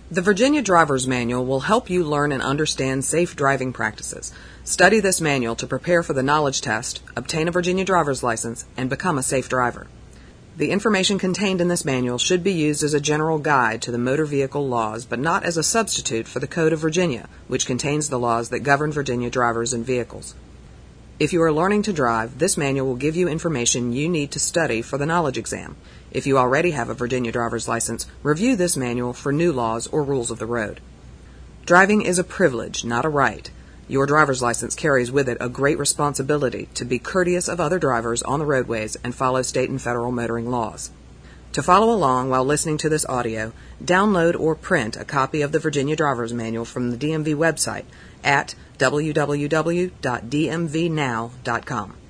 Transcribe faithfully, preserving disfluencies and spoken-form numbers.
The Virginia Driver's Manual will help you learn and understand safe driving practices. Study this manual to prepare for the knowledge test, obtain a Virginia driver's license, and become a safe driver. The information contained in this manual should be used as a general guide to the motor vehicle laws, but not as a substitute for the Code of Virginia, which contains the laws that govern Virginia drivers and vehicles. If you are learning to drive, this manual will give you information you need to study for the knowledge exam. If you already have a Virginia driver's license, review this manual for new laws or rules of the road. Driving is a privilege, not a right. Your driver's license carries with it a great responsibility to be courteous of other drivers on the roadways and follow state and federal motoring laws. To follow along while listening to this audio, download or print a copy of the Virginia Driver's Manual from the D M V website at w w w dot d m v now dot com.